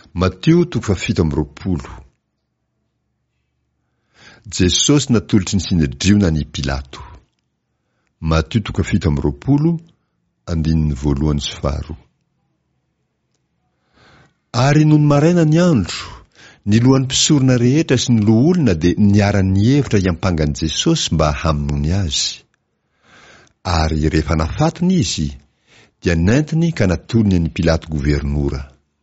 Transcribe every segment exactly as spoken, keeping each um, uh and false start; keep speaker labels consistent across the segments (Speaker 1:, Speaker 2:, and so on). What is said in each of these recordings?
Speaker 1: Matio toko fafito amby roapolo. Jesosy natolotry ny sinedriona ny Pilato. Matio toko fafito amby roapolo, andininy voalohany sy faharoa. Ary noho ny maraina ny andro, ny lohan'ny mpisorona rehetra sy ny loholona dia niara-ny hevitra hiampangany Jesosy mba hamonoany azy. Ary rehefa nafatony izy, dia nentiny ka natolony ny Pilato governora.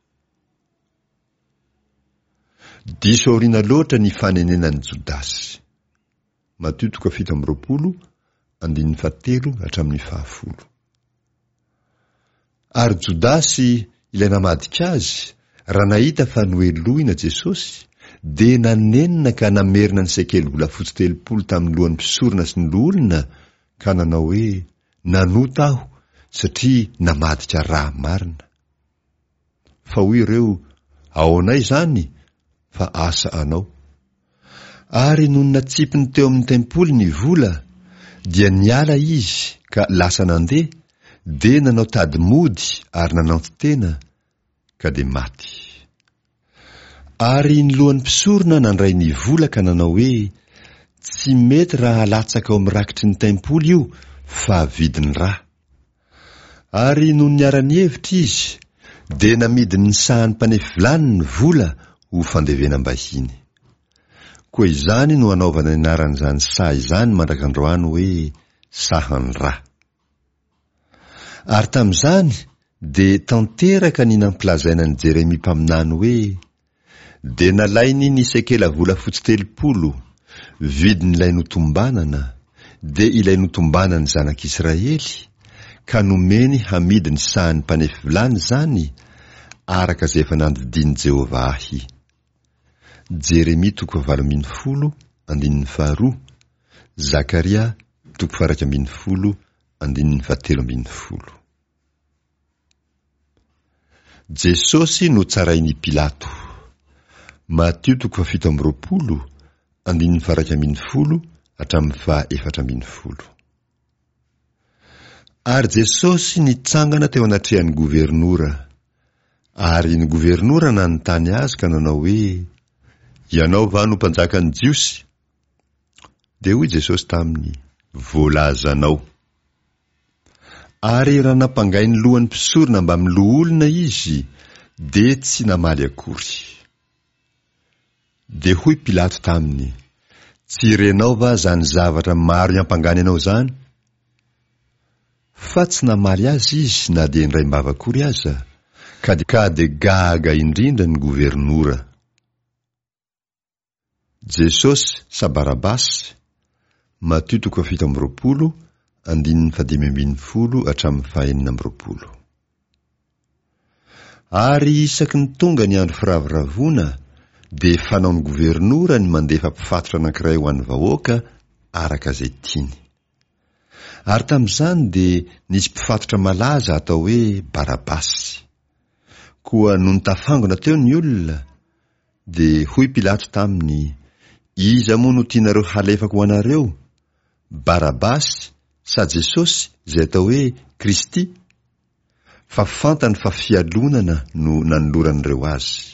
Speaker 1: Diso aoriana loatra ny fanenenan'ny Jodasy. Matio toko fito amby roapolo, andininy fahatelo hatramin'ny fahafolo. Ary Jodasy ilay namadika azy, raha nahita fa noelohina Jesosy, dia nanenina ka namerina ny sekely volafotsy telopolo tamin'ny lohan'ny mpisorona sy ny loholona, ka nanao hoe nanota aho satria namadika raha marina. Fa hoy ireo, aonay zany, fa asa anao. Ary noho natsipiny teo amin'ny tempoly ny vola, dia niala izy ka lasa nandeha, dia nanao tady mody ary nananto tena, ka dia maty. Ary ny lohan'ny mpisorona nandray ny vola ka nanao hoe tsy mety raha halatsaka ao amin'ny rakitry ny tempoly io, fa vidiny raha. Ary noho niara-ny hevitra izy, dia namidiny ny sahan'ny mpanefy vilany ny vola ho fandevenam-bahiny. Koa izany no anaovana ny anaran'izany saha izany mandrak'androany hoe sahan'ny raha. Ary tamin'izany dia tanteraka ny nampilazaina ny Jeremia mpaminany hoe dia nalainy ny sekela volafotsy telopolo, vidin'ilay notombanana, dia ilay notombanany zanak'Israely, ka nomeny hamidy ny sahan'ny mpanefy vilany zany, araka izay efa nandidiny Jehovah ahy. Jeremia toko valo ambin'ny folo, andininy faharoa, Zakaria toko faha ambin'ny folo, andininy fahatelo ambin'ny folo. Jesosy no tsarain'i Pilato. Matio toko fafito amby roapolo, andininy faha ambin'ny folo, hatramin'ny faha efatra ambin'ny folo. Ary Jesosy nitsangana teo anatrehan'ny governora, ary ny governora nanontany azy ka nanao hoe ianao va no mpanjakan'ny Jiosy? Dia hoy Jesosy taminy, voalazanao. Ary raha nampangay ny lohan'ny mpisorona mba miloholona izy, dia tsy namaly akory. Dia hoy Pilato taminy, tsy renao va zany zavatra maro iampangany anao zany? Fa tsy namaly azy izy na dia indray mbava akory aza, ka dia gaga indrindra ny governora. Jesosy sa Barabasy. Matio toko fito amby roapolo, andininy fadimy ambin'ny folo hatramin'ny fahaenina amby roapolo. Ary isaky ny tonga ny andro firaviravona, dia fanaon'ny governora ny mandefa mpifatotra anankiray ho an'ny vahoaka araka izay tiany. Ary tamin'izany dia nisy mpifatotra malaza atao hoe Barabasy. Koa noho ny tafangona teo ny olona, dia hoy Pilato taminy, iza moa no tianareo halefako ho anareo? Barabasy sa Jesosy izay atao hoe Kristy? Fa fantany fa fialonana no nanoloran'ireo azy.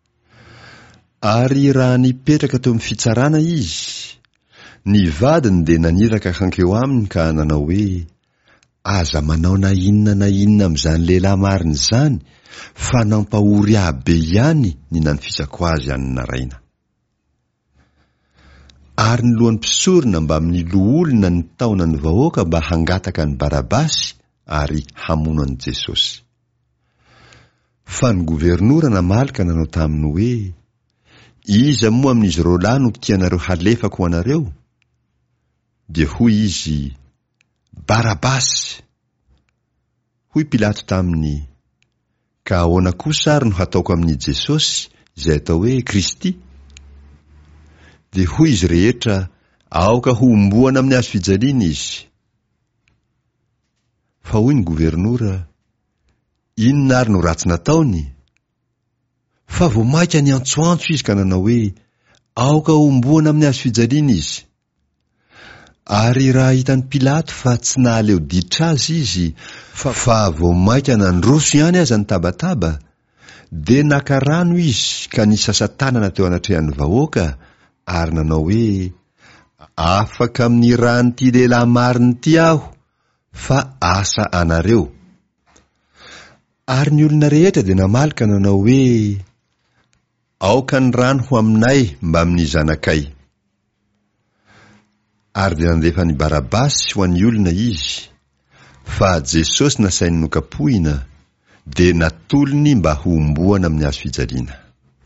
Speaker 1: Ary raha nipetraka teo amin'ny fitsarana izy, ny vadiny dia naniraka hankeo aminy ka nanao hoe aza manao na inona na inona amin'izany lehilahy marina izany, fa nampahory ahy be ihany ny nanifisako azy any naraina. Ary ny lohan'ny mpisorona mba amin'ny loholona ny taona ny vahoaka mba hangataka ny Barabasy ary hamono an'i Jesosy. Fa ny governora namalika nanao taminy hoe iza moa amin'izy ireo lahy no tianareo halefako ho anareo? Dia hoy izy, Barabasy. Hoy Pilato taminy, ka ahoana kosa ary no hataoko amin'ny Jesosy izay atao hoe Kristy? Dia hoy izy rehetra, aoka ho omboana amin'ny hazo fijaliana izy. Fa hoy ny governora, inona ary no ratsy nataony? Fa vao maika ny antsoantso izy ka nanao hoe aoka ho omboana amin'ny hazo fijaliana izy. Ary raha hitan'ny Pilato fa tsy nahaleo ditra azy izy, fa fa vao maika nandroso ihany aza ny tabataba, de naka rano izy ka nisasatanana teo anatrehan'ny vahoaka ary nanao hoe afaka amin'ny ranyity lehilahy mariny ty aho fa asa anareo. Ary ny olona rehetra dia namalika nanao hoe aoka ny rano ho aminay mba amin'ny zanakay. Ary dia nandefa ny Barabasy ho an'ny olona izy, fa Jesosy nasainy nokapohina dia natolony mba ho omboana amin'ny hazo fijaliana.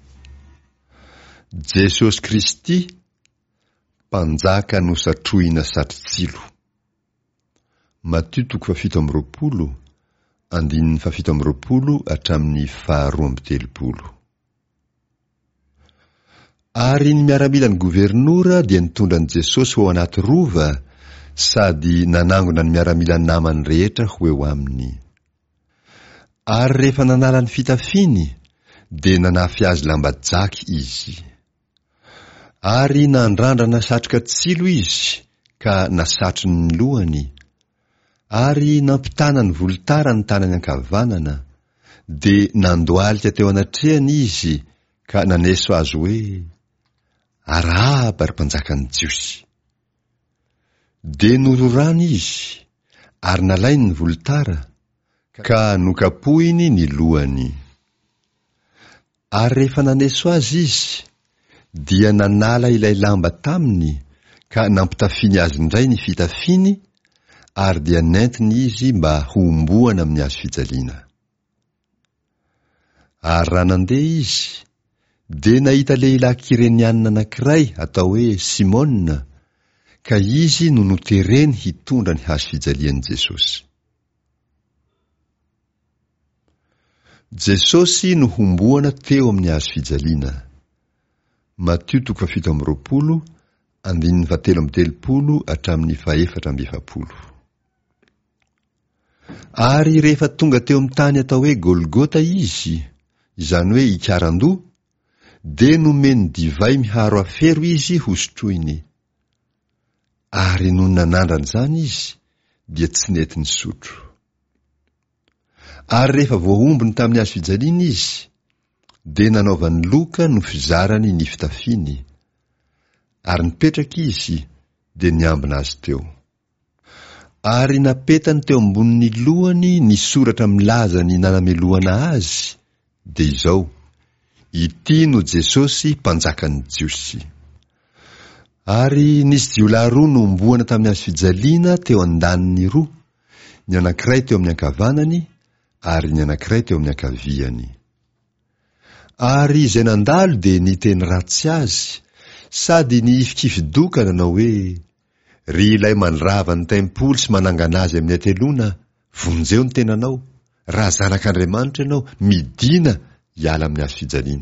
Speaker 1: Jesosy Kristy mpanjaka nosatrohina satrotsilo. Matthieu toko fafito amby roapolo andininy fafito amby roapolo hatramin'ny faharoa amby telopolo. Ary ny miaramilan'ny gouvernoura dia nitondra an' Jesosy ho anaty rova sady nanangona ny miaramilan'ny namany rehetra ho eo aminy. Ary rehefa nanala ny fitafiny dia nanafy azy lambajaky izy. Ary nandrandrana satroka tsilo izy ka nasatry ny lohany. Ary nampitana ny volotara ny tanany ankavanana dia nandoalika teo anatrehany izy ka naneso azy hoe arahaba ry mpanjakan'ny Jiosy. Dia nororany izy ary nalainy ny volotara ka nokapohiny ny lohany. Ary rehefa naneso azy izy dia nanala ilay lamba taminy ka nampitafiny azy indray ny fitafiny ary dia nentiny izy mba ho omboana amin'ny hazo fijaliana. Ary raha nandeha izy dia nahita lehilahy kirenianina anankiray atao hoe Simona, ka izy no notereny hitondra ny hazo fijalian'i Jesosy. Jesosy no homboana teo amin'ny hazo fijaliana. Matthieu toko fafito amby roapolo andininy fahatelo amby telopolo hatramin'ny fahaefatra amby efapolo. Ary rehefa tonga teo amin'ny tany atao hoe Golgota izy, izany hoe ikarandoha, dia nomeny divay miharo afero izy hosotroiny. Ary noho nanandran'izany izy dia tsy nety nisotro. Ary rehefa voaombony tamin'ny hazo fijaliana izy dia nanaovany loka no fizarany ny fitafiny. Ary nipetraka izy dia niambina azy teo. Ary napetany teo ambonin'ny lohany ny soratra milaza ny nanamelohana azy dia izao: ity no Jesosy mpanjakan'ny Jiosy. Ary nisy jiolahy roa no omboana tamin'ny hazo fijaliana teo andaniny roa, ny anankiray teo amin'ny ankavanany ary ny anankiray teo amin'ny ankaviany. Ary izay nandalo dia niteny ratsy azy sady niifikifidoka nanao hoe ry ilay mandrava ny tempolo sy manangana azy amin'ny atelona, vonjeo ny tenanao, raha zanak'Andriamanitra ianao, midina hiala amin'ny hazo fijaliana.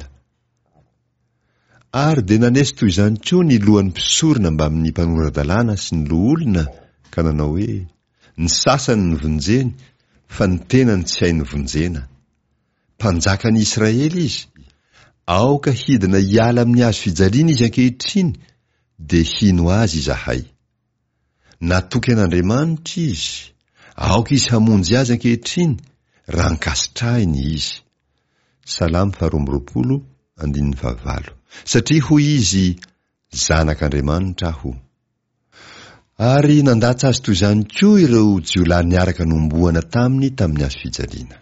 Speaker 1: Ary dia nanesy toy izany koa ny lohan'ny mpisorona mba amin'ny mpanoran-dalàna sy ny loholona ka nanao hoe ny sasany ny vonjeny fa ny tenany tsy hainy vonjena. Mpanjakan'i Israely izy, aoka hidina hiala amin'ny hazo fijaliana izy ankehitriny dia hino azy izahay. Natoky an'Andriamanitra izy, aoka izy hamonjy azy ankehitriny raha nkasitrahiny izy. Salamy faharoa amby roapolo andininy fahavalo. Satria hoy izy zanak'Andriamanitra aho. Ary nandatsy azy toy izany koa ireo jiolahy niaraka nomboana taminy tamin'ny hazo fijaliana.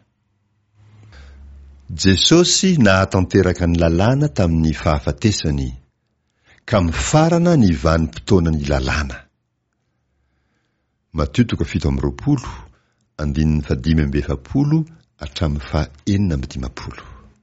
Speaker 1: Jesosy nahatanteraka ny lalàna tamin'ny fahafatesany ka mifarana ny vanim-potoana ny lalàna. Matthieu toko fito amby roapolo andininy fadimy amby efapolo hatramin'ny fahaenina amby dimapolo.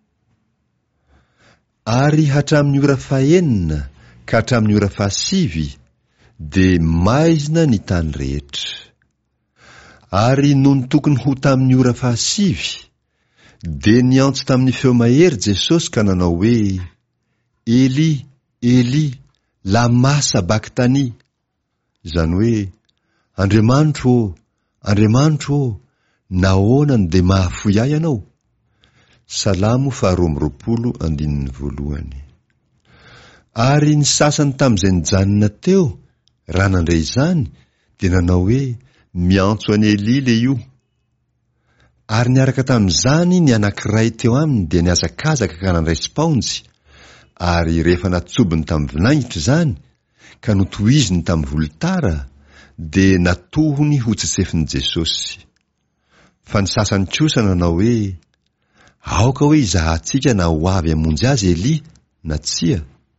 Speaker 1: Ary hatramin'ny ora fahaenina ka hatramin'ny ora fahasivy dia maizina ny tany rehetra. Ary noho ny tokony ho tamin'ny ora fahasivy dia niantso tamin'ny feo mahery Jesosy ka nanao hoe Eli, Eli, lama sabakitany, izany hoe Andriamanitra ô, Andriamanitra ô, nahoana no dia mahafoy ahy ianao? Salamo faharoa amby roapolo andininy voalohany. Ary ny sasany tamin'izay nijanona teo raha nandray izany dia nanao hoe miantso an'i Eli le io. Ary niaraka tamin'izany ny anankiray teo aminy dia niazakazaka ka nandray sponjy, ary rehefa natsobiny tamin'ny vinaingitra izany ka notohiziny tamin'ny volotara dia natohony ho tsetsefin' Jesosy. Fa ny sasany kosa nanao hoe, aoka hoe izahantsika na ho avy hamonjy azy Elia na tsia.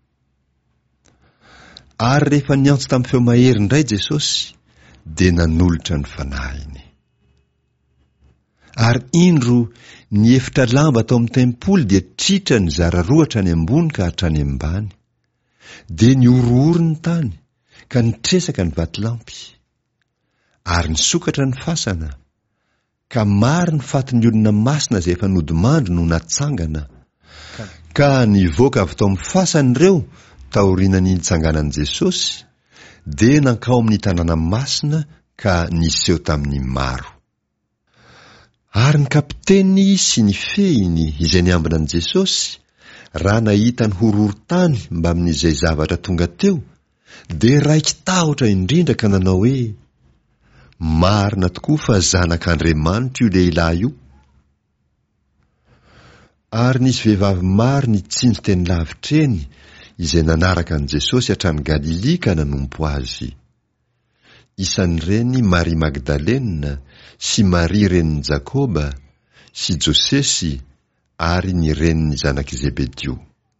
Speaker 1: Ary rehefa niantso tamin'ny feo mahery indray Jesosy dia nanolotra ny fanahiny. Ary indro ny efitra lamba tao amin'ny tempoly dia tritra ny zara roa hatrany ambony ka hatrany ambany. Dia niorooro ny tany ka nitresaka ny vatolampy. Ary nisokatra ny fasana, ka maro ny fatin'ny olona masina izay efa nodimandry no natsangana. Ka nivoaka avy tao amin'ny fasany ireo taorianany nitsanganan'i Jesosy, dia nankao amin'ny tanàna masina ka niseho tamin'ny maro. Ary ny kapiteny sy ny fehiny izay niambina an'i Jesosy, raha nahita ny horohoro-tany mba amin'izay zavatra tonga teo, dia raiky tahotra indrindra ka nanao hoe, marina tokoa fa zanak'Andriamanitra io lehilahy io. Ary nisy vehivavy maro nitsinjo teny lavitra eny izay nanaraka an'i Jesosy hatrany Galili ka nanompo azy. Isan'ireny Maria Magdalena sy Maria renin'i Jakoba sy Josesy ary ny renin'ny zanak' Zebedio.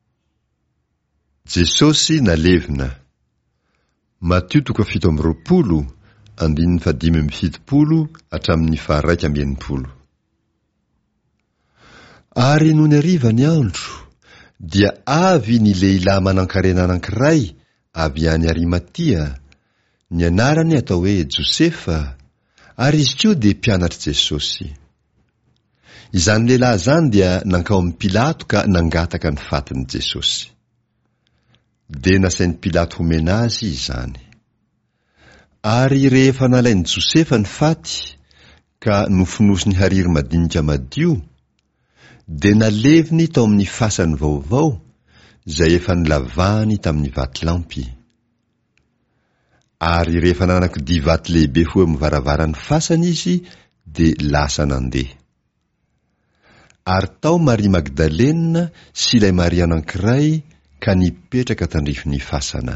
Speaker 1: Jesosy nalevina. Matio toko fito amby roapolo andininy fadimy amby fitopolo hatramin'ny faharaika amby enimpolo. Ary noho ny hariva ny andro dia avy ny lehilahy manan-karena anankiray avy any Arimatia, ny anarany atao hoe Josefa, ary izy koa dia mpianatr' Jesosy. Izany lehilahy izany dia nankao amin'ny Pilato ka nangataka ny fatin'i Jesosy. Dia nasain'i Pilato homena azy izany. Ary rehefa nalain'i Josefa ny faty ka nofonosiny hariry madinika madio, dia naleviny tao amin'ny fasany vaovao izay efa nilavahany tamin'ny vatolampy. Ary rehefa nanankidia vato lehibe ho eo amin'ny varavaran'ny fasany izy dia lasa nandeha. Ary tao Maria Magdalena sy ilay Maria anankiray ka nipetraka tandrifin'ny fasana.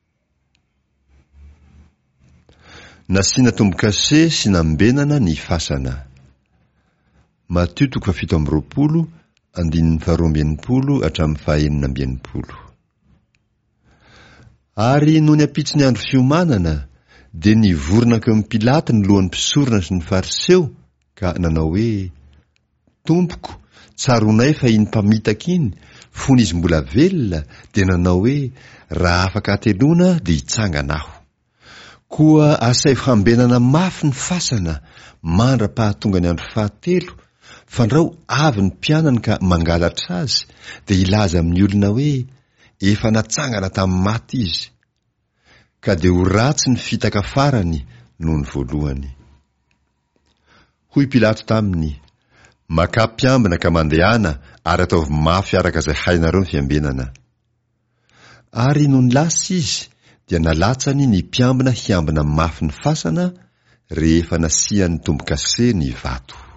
Speaker 1: Nasiana tombo-kase sy nambenana ny fasana. Matio toko fito amby roapolo andininy faharoa amby enimpolo hatramin'ny fahaenina amby enimpolo. Ary noho ny ampitsy ny andro fiomanana dia nivorona keo amin'ny Pilato ny lohan'ny mpisorona sy ny fariseo ka nanao hoe, Tompoko, tsaronay fa iny mpamitaka iny, fony izy mbola velona, dia nanao hoe, raha afaka atelona dia hitsangana aho. Koa asay hambenana mafy ny fasana mandra-pahatonga ny andro fahatelo, fandrao avy ny mpianany ka mangalatra azy dia ilaza amin'ny olona hoe efa natsangana tamin'ny maty izy, ka dia ho ratsy ny fitaka farany noho ny voalohany. Hoy Pilato taminy, maka-piambina ka mandehana ary ataovy mafy araka izay hainareo ny fiambenana. Ary noho ny lasa izy dia nalatsany ny mpiambina hiambina mafy ny fasana rehefa nasiany tombo-kase ny vato.